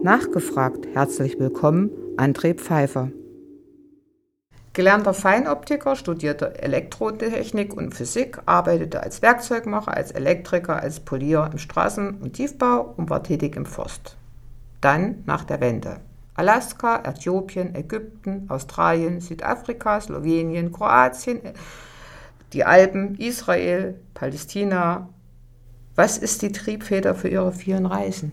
Nachgefragt, herzlich willkommen, André Pfeiffer. Gelernter Feinoptiker, studierte Elektrotechnik und Physik, arbeitete als Werkzeugmacher, als Elektriker, als Polier im Straßen- und Tiefbau und war tätig im Forst. Dann nach der Wende. Alaska, Äthiopien, Ägypten, Australien, Südafrika, Slowenien, Kroatien, die Alpen, Israel, Palästina. Was ist die Triebfeder für Ihre vielen Reisen?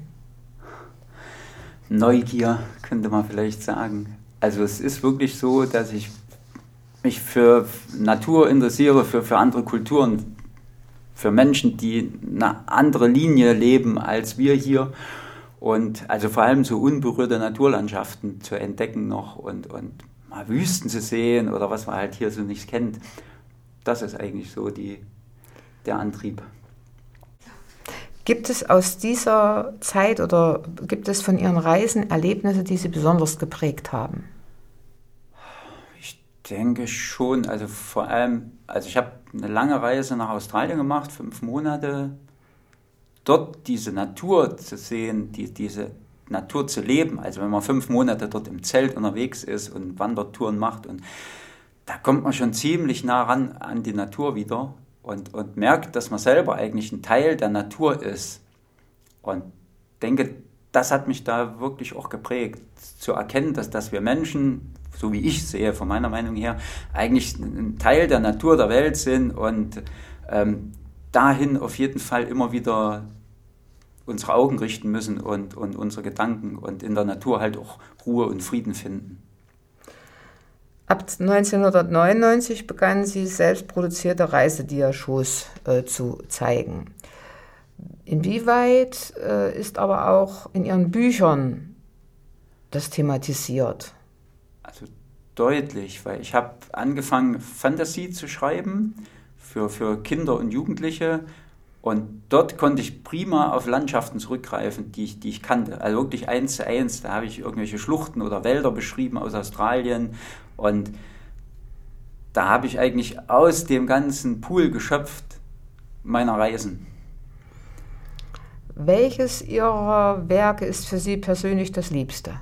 Neugier, könnte man vielleicht sagen. Also es ist wirklich so, dass ich mich für Natur interessiere, für andere Kulturen, für Menschen, die eine andere Linie leben als wir hier. Und also vor allem so unberührte Naturlandschaften zu entdecken noch und mal Wüsten zu sehen oder was man halt hier so nicht kennt. Das ist eigentlich so der Antrieb. Gibt es aus dieser Zeit oder gibt es von Ihren Reisen Erlebnisse, die Sie besonders geprägt haben? Ich denke schon, also vor allem, also ich habe eine lange Reise nach Australien gemacht, 5 Monate. Dort diese Natur zu sehen, diese Natur zu leben, also wenn man 5 Monate dort im Zelt unterwegs ist und Wandertouren macht, und da kommt man schon ziemlich nah ran an die Natur wieder und merkt, dass man selber eigentlich ein Teil der Natur ist. Und denke, das hat mich da wirklich auch geprägt, zu erkennen, dass wir Menschen, so wie ich sehe, von meiner Meinung her, eigentlich ein Teil der Natur der Welt sind und dahin auf jeden Fall immer wieder unsere Augen richten müssen und unsere Gedanken und in der Natur halt auch Ruhe und Frieden finden. Ab 1999 begannen Sie selbstproduzierte Reisediashows zu zeigen. Inwieweit ist aber auch in Ihren Büchern das thematisiert? Also deutlich, weil ich habe angefangen, Fantasy zu schreiben für Kinder und Jugendliche, und dort konnte ich prima auf Landschaften zurückgreifen, die ich kannte. Also wirklich 1:1, da habe ich irgendwelche Schluchten oder Wälder beschrieben aus Australien, und da habe ich eigentlich aus dem ganzen Pool geschöpft meiner Reisen. Welches Ihrer Werke ist für Sie persönlich das Liebste?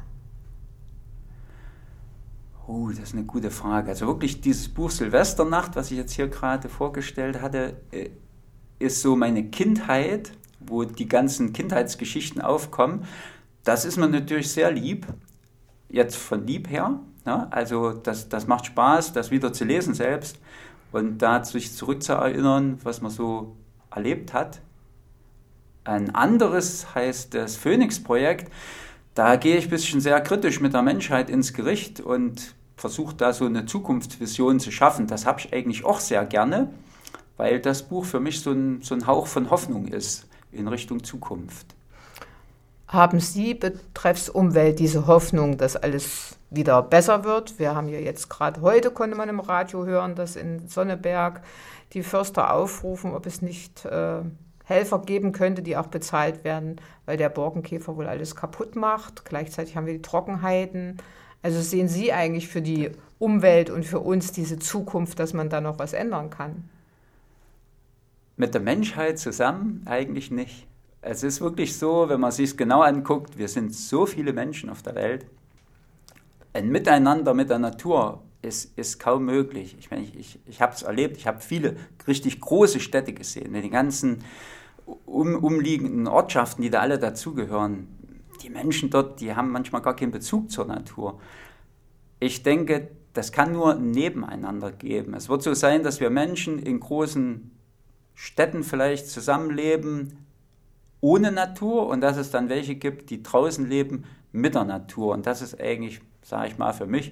Oh, das ist eine gute Frage. Also wirklich dieses Buch Silvesternacht, was ich jetzt hier gerade vorgestellt hatte, ist so meine Kindheit, wo die ganzen Kindheitsgeschichten aufkommen. Das ist mir natürlich sehr lieb, jetzt von lieb her. Ja, also das macht Spaß, das wieder zu lesen selbst und da sich zurückzuerinnern, was man so erlebt hat. Ein anderes heißt das Phoenix-Projekt. Da gehe ich ein bisschen sehr kritisch mit der Menschheit ins Gericht und versuche da so eine Zukunftsvision zu schaffen. Das habe ich eigentlich auch sehr gerne, weil das Buch für mich so ein Hauch von Hoffnung ist in Richtung Zukunft. Haben Sie betreffs Umwelt diese Hoffnung, dass alles wieder besser wird? Wir haben ja jetzt gerade heute, konnte man im Radio hören, dass in Sonneberg die Förster aufrufen, ob es nicht Helfer geben könnte, die auch bezahlt werden, weil der Borkenkäfer wohl alles kaputt macht. Gleichzeitig haben wir die Trockenheiten. Also sehen Sie eigentlich für die Umwelt und für uns diese Zukunft, dass man da noch was ändern kann? Mit der Menschheit zusammen eigentlich nicht. Es ist wirklich so, wenn man sich es genau anguckt, wir sind so viele Menschen auf der Welt. Ein Miteinander mit der Natur ist kaum möglich. Ich meine, ich habe es erlebt, ich habe viele richtig große Städte gesehen, mit den ganzen umliegenden Ortschaften, die da alle dazugehören. Die Menschen dort, die haben manchmal gar keinen Bezug zur Natur. Ich denke, das kann nur ein Nebeneinander geben. Es wird so sein, dass wir Menschen in großen Städten vielleicht zusammenleben ohne Natur und dass es dann welche gibt, die draußen leben mit der Natur. Und das ist eigentlich, sage ich mal, für mich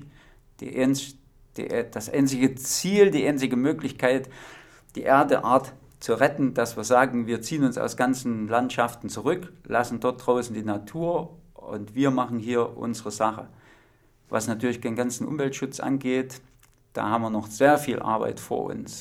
das einzige Ziel, die einzige Möglichkeit, die Erdeart zu retten, dass wir sagen, wir ziehen uns aus ganzen Landschaften zurück, lassen dort draußen die Natur und wir machen hier unsere Sache. Was natürlich den ganzen Umweltschutz angeht, da haben wir noch sehr viel Arbeit vor uns.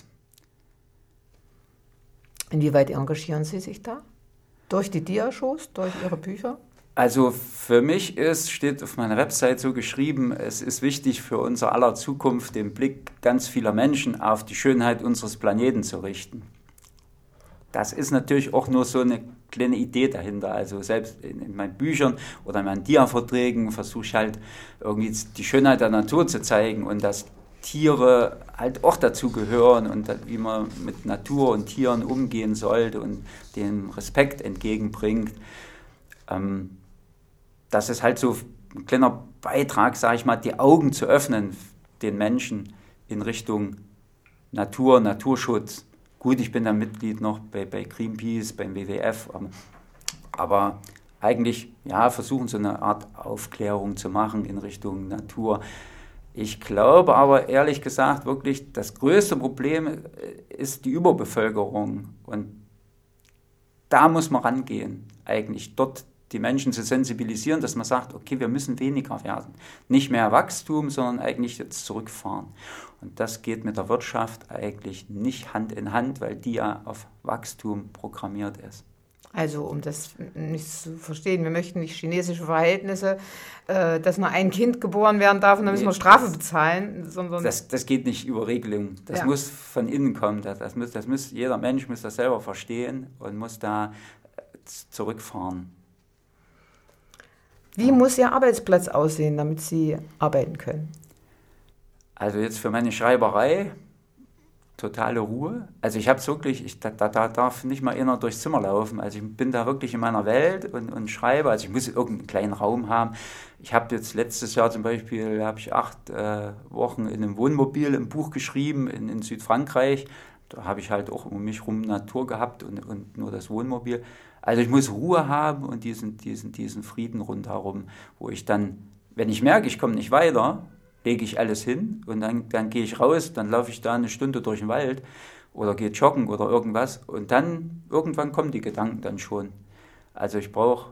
Inwieweit engagieren Sie sich da? Durch die Diashows, durch Ihre Bücher? Also für mich steht auf meiner Website so geschrieben, es ist wichtig für unser aller Zukunft, den Blick ganz vieler Menschen auf die Schönheit unseres Planeten zu richten. Das ist natürlich auch nur so eine kleine Idee dahinter. Also selbst in meinen Büchern oder in meinen Dia-Vorträgen versuche ich halt irgendwie die Schönheit der Natur zu zeigen und dass Tiere halt auch dazu gehören und wie man mit Natur und Tieren umgehen sollte und dem Respekt entgegenbringt. Das ist halt so ein kleiner Beitrag, sage ich mal, die Augen zu öffnen den Menschen in Richtung Natur, Naturschutz. Gut, ich bin da Mitglied noch bei Greenpeace, beim WWF, aber eigentlich versuchen so eine Art Aufklärung zu machen in Richtung Natur. Ich glaube aber ehrlich gesagt wirklich, das größte Problem ist die Überbevölkerung und da muss man rangehen, eigentlich dort die Menschen zu sensibilisieren, dass man sagt, okay, wir müssen weniger werden. Nicht mehr Wachstum, sondern eigentlich jetzt zurückfahren. Und das geht mit der Wirtschaft eigentlich nicht Hand in Hand, weil die ja auf Wachstum programmiert ist. Also um das nicht zu verstehen, wir möchten nicht chinesische Verhältnisse, dass nur ein Kind geboren werden darf und dann müssen wir Strafe bezahlen, sondern... Das geht nicht über Regelung, das muss von innen kommen, jeder Mensch muss das selber verstehen und muss da zurückfahren. Wie muss Ihr Arbeitsplatz aussehen, damit Sie arbeiten können? Also jetzt für meine Schreiberei totale Ruhe. Also ich habe es wirklich, da darf nicht mal einer durchs Zimmer laufen. Also ich bin da wirklich in meiner Welt und schreibe. Also ich muss irgendeinen kleinen Raum haben. Ich habe jetzt letztes Jahr zum Beispiel, habe ich 8 Wochen in einem Wohnmobil ein Buch geschrieben in Südfrankreich. Da habe ich halt auch um mich herum Natur gehabt und nur das Wohnmobil. Also ich muss Ruhe haben und diesen Frieden rundherum, wo ich dann, wenn ich merke, ich komme nicht weiter, lege ich alles hin und dann gehe ich raus, dann laufe ich da eine Stunde durch den Wald oder gehe joggen oder irgendwas und dann irgendwann kommen die Gedanken dann schon. Also ich brauche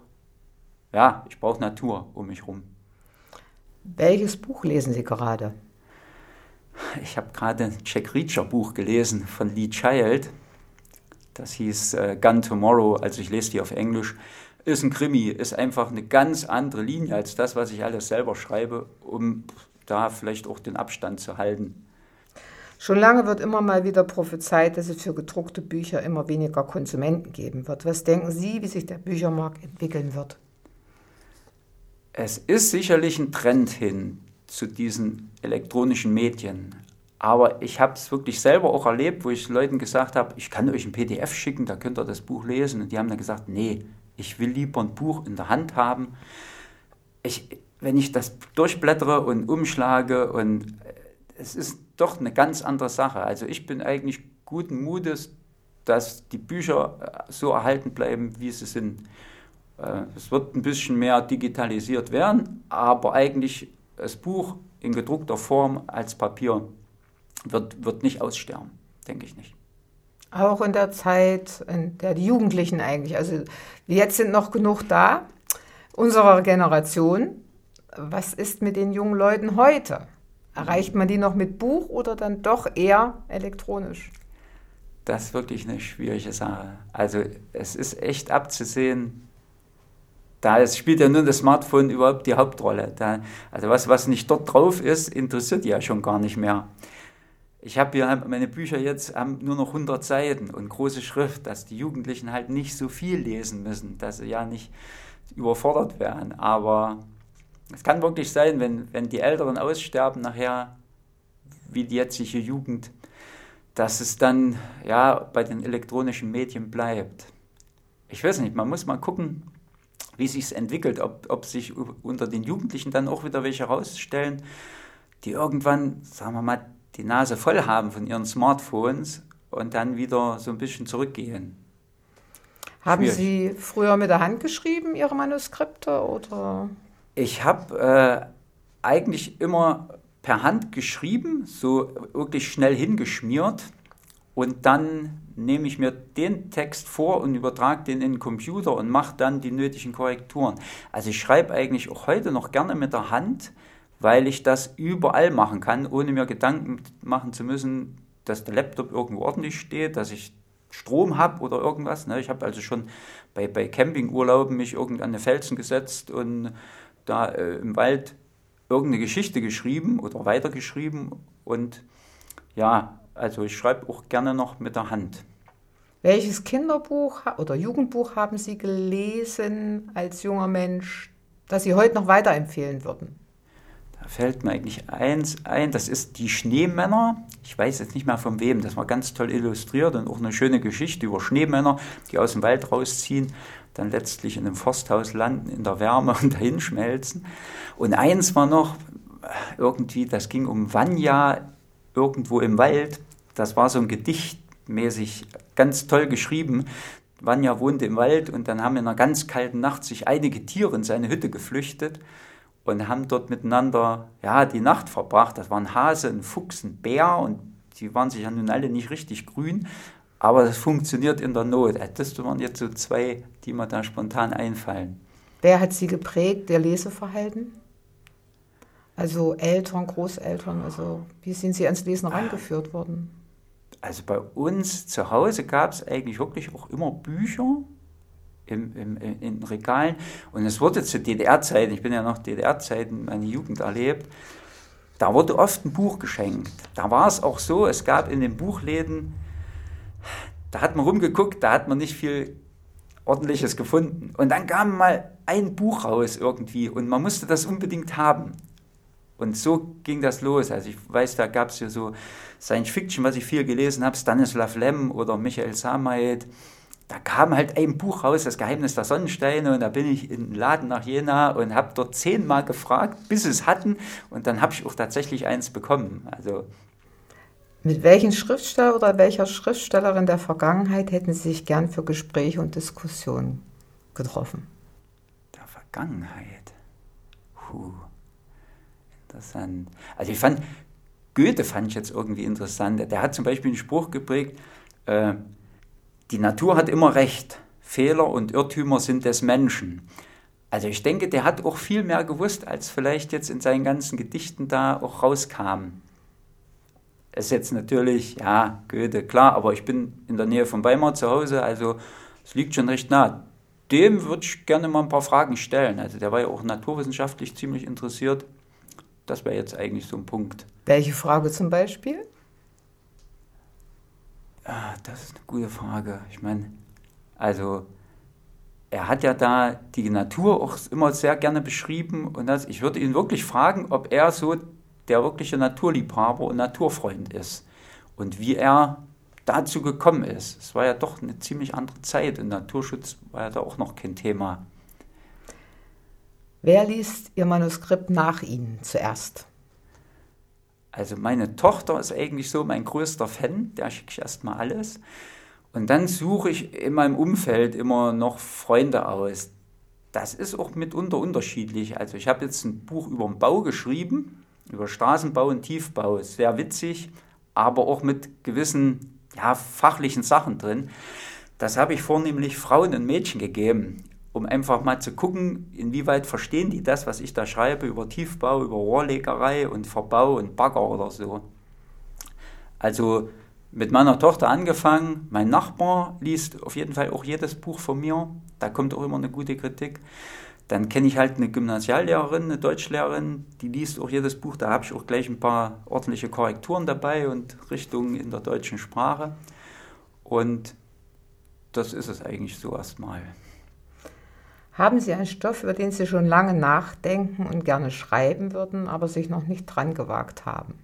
Natur um mich herum. Welches Buch lesen Sie gerade? Ich habe gerade ein Jack Reacher Buch gelesen von Lee Child. Das hieß Gun Tomorrow, also ich lese die auf Englisch. Ist ein Krimi, ist einfach eine ganz andere Linie als das, was ich alles selber schreibe, um da vielleicht auch den Abstand zu halten. Schon lange wird immer mal wieder prophezeit, dass es für gedruckte Bücher immer weniger Konsumenten geben wird. Was denken Sie, wie sich der Büchermarkt entwickeln wird? Es ist sicherlich ein Trend hin zu diesen elektronischen Medien. Aber ich habe es wirklich selber auch erlebt, wo ich Leuten gesagt habe, ich kann euch ein PDF schicken, da könnt ihr das Buch lesen. Und die haben dann gesagt, nee, ich will lieber ein Buch in der Hand haben. Wenn ich das durchblättere und umschlage und es ist doch eine ganz andere Sache. Also ich bin eigentlich guten Mutes, dass die Bücher so erhalten bleiben, wie sie sind. Es wird ein bisschen mehr digitalisiert werden, aber eigentlich das Buch in gedruckter Form als Papier wird nicht aussterben, denke ich nicht. Auch in der Zeit, in der die Jugendlichen eigentlich, also jetzt sind noch genug da, unserer Generation. Was ist mit den jungen Leuten heute? Erreicht man die noch mit Buch oder dann doch eher elektronisch? Das ist wirklich eine schwierige Sache. Also es ist echt abzusehen, es spielt ja nur das Smartphone überhaupt die Hauptrolle. Also was nicht dort drauf ist, interessiert die ja schon gar nicht mehr. Ich habe hier, meine Bücher jetzt haben nur noch 100 Seiten und große Schrift, dass die Jugendlichen halt nicht so viel lesen müssen, dass sie ja nicht überfordert werden. Aber es kann wirklich sein, wenn die Älteren aussterben nachher, wie die jetzige Jugend, dass es dann bei den elektronischen Medien bleibt. Ich weiß nicht, man muss mal gucken, wie sich es entwickelt, ob sich unter den Jugendlichen dann auch wieder welche rausstellen, die irgendwann, sagen wir mal, die Nase voll haben von ihren Smartphones und dann wieder so ein bisschen zurückgehen. Haben Sie früher mit der Hand geschrieben, Ihre Manuskripte, oder? Ich habe eigentlich immer per Hand geschrieben, so wirklich schnell hingeschmiert und dann nehme ich mir den Text vor und übertrage den in den Computer und mache dann die nötigen Korrekturen. Also ich schreibe eigentlich auch heute noch gerne mit der Hand, weil ich das überall machen kann, ohne mir Gedanken machen zu müssen, dass der Laptop irgendwo ordentlich steht, dass ich Strom habe oder irgendwas. Ich habe also schon bei Campingurlauben mich an eine Felsen gesetzt und da im Wald irgendeine Geschichte geschrieben oder weitergeschrieben. Und also ich schreibe auch gerne noch mit der Hand. Welches Kinderbuch oder Jugendbuch haben Sie gelesen als junger Mensch, das Sie heute noch weiterempfehlen würden? Da fällt mir eigentlich eins ein, das ist Die Schneemänner. Ich weiß jetzt nicht mehr von wem, das war ganz toll illustriert und auch eine schöne Geschichte über Schneemänner, die aus dem Wald rausziehen, dann letztlich in einem Forsthaus landen, in der Wärme und dahin schmelzen. Und eins war noch irgendwie, das ging um Vanya irgendwo im Wald. Das war so ein gedichtmäßig ganz toll geschrieben. Vanya wohnte im Wald und dann haben in einer ganz kalten Nacht sich einige Tiere in seine Hütte geflüchtet und haben dort miteinander die Nacht verbracht. Das war ein Hase, ein Fuchs, ein Bär und die waren sich ja nun alle nicht richtig grün, aber das funktioniert in der Not. Das waren jetzt so zwei, die mir da spontan einfallen. Wer hat Sie geprägt, Ihr Leseverhalten? Also Eltern, Großeltern, also wie sind Sie ans Lesen rangeführt worden? Also bei uns zu Hause gab es eigentlich wirklich auch immer Bücher in Regalen. Und es wurde zu DDR-Zeiten, ich bin ja noch DDR-Zeiten, meine Jugend erlebt, da wurde oft ein Buch geschenkt. Da war es auch so, es gab in den Buchläden, da hat man rumgeguckt, da hat man nicht viel Ordentliches gefunden. Und dann kam mal ein Buch raus irgendwie und man musste das unbedingt haben. Und so ging das los. Also ich weiß, da gab es ja so Science Fiction, was ich viel gelesen habe, Stanislav Lem oder Michael Samait. Da kam halt ein Buch raus, Das Geheimnis der Sonnensteine, und da bin ich in den Laden nach Jena und habe dort 10-mal gefragt, bis sie es hatten, und dann habe ich auch tatsächlich eins bekommen. Also mit welchem Schriftsteller oder welcher Schriftstellerin der Vergangenheit hätten Sie sich gern für Gespräche und Diskussionen getroffen? Der Vergangenheit? Interessant. Also Goethe fand ich jetzt irgendwie interessant. Der hat zum Beispiel einen Spruch geprägt, die Natur hat immer recht, Fehler und Irrtümer sind des Menschen. Also ich denke, der hat auch viel mehr gewusst, als vielleicht jetzt in seinen ganzen Gedichten da auch rauskam. Es ist jetzt natürlich, Goethe, klar, aber ich bin in der Nähe von Weimar zu Hause, also es liegt schon recht nah. Dem würde ich gerne mal ein paar Fragen stellen. Also der war ja auch naturwissenschaftlich ziemlich interessiert. Das wäre jetzt eigentlich so ein Punkt. Welche Frage zum Beispiel? Das ist eine gute Frage. Ich meine, also er hat ja da die Natur auch immer sehr gerne beschrieben und ich würde ihn wirklich fragen, ob er so der wirkliche Naturliebhaber und Naturfreund ist und wie er dazu gekommen ist. Es war ja doch eine ziemlich andere Zeit und Naturschutz war ja da auch noch kein Thema. Wer liest Ihr Manuskript nach Ihnen zuerst? Also meine Tochter ist eigentlich so mein größter Fan, der schicke ich erstmal alles. Und dann suche ich in meinem Umfeld immer noch Freunde aus. Das ist auch mitunter unterschiedlich. Also ich habe jetzt ein Buch über den Bau geschrieben, über Straßenbau und Tiefbau. Sehr witzig, aber auch mit gewissen fachlichen Sachen drin. Das habe ich vornehmlich Frauen und Mädchen gegeben, um einfach mal zu gucken, inwieweit verstehen die das, was ich da schreibe, über Tiefbau, über Rohrlegerei und Verbau und Bagger oder so. Also mit meiner Tochter angefangen, mein Nachbar liest auf jeden Fall auch jedes Buch von mir, da kommt auch immer eine gute Kritik. Dann kenne ich halt eine Gymnasiallehrerin, eine Deutschlehrerin, die liest auch jedes Buch, da habe ich auch gleich ein paar ordentliche Korrekturen dabei und Richtungen in der deutschen Sprache. Und das ist es eigentlich so erstmal. Haben Sie einen Stoff, über den Sie schon lange nachdenken und gerne schreiben würden, aber sich noch nicht dran gewagt haben?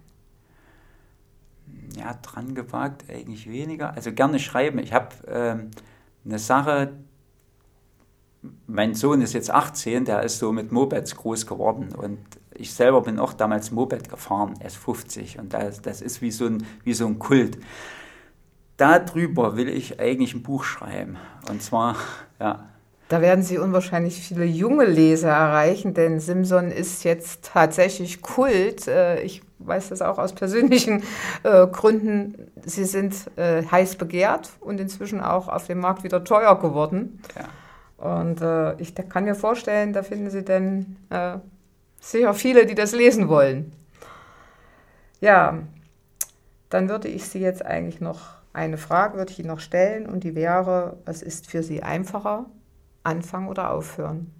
Ja, dran gewagt eigentlich weniger. Also gerne schreiben. Ich habe eine Sache, mein Sohn ist jetzt 18, der ist so mit Mopeds groß geworden und ich selber bin auch damals Moped gefahren, er ist 50 und das ist wie so ein Kult. Darüber will ich eigentlich ein Buch schreiben und zwar, Da werden Sie unwahrscheinlich viele junge Leser erreichen, denn Simson ist jetzt tatsächlich Kult. Ich weiß das auch aus persönlichen Gründen. Sie sind heiß begehrt und inzwischen auch auf dem Markt wieder teuer geworden. Ja. Und ich kann mir vorstellen, da finden Sie dann sicher viele, die das lesen wollen. Ja, dann würde ich Sie jetzt eigentlich noch eine Frage würde ich Ihnen noch stellen und die wäre, was ist für Sie einfacher? Anfangen oder aufhören?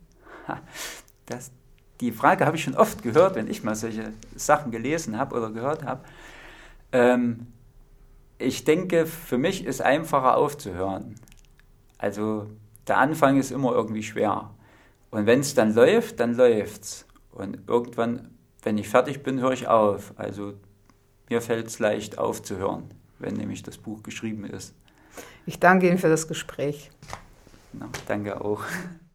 Die Frage habe ich schon oft gehört, wenn ich mal solche Sachen gelesen habe oder gehört habe. Ich denke, für mich ist einfacher aufzuhören. Also der Anfang ist immer irgendwie schwer. Und wenn es dann läuft's. Und irgendwann, wenn ich fertig bin, höre ich auf. Also mir fällt es leicht aufzuhören, wenn nämlich das Buch geschrieben ist. Ich danke Ihnen für das Gespräch. Na, danke auch.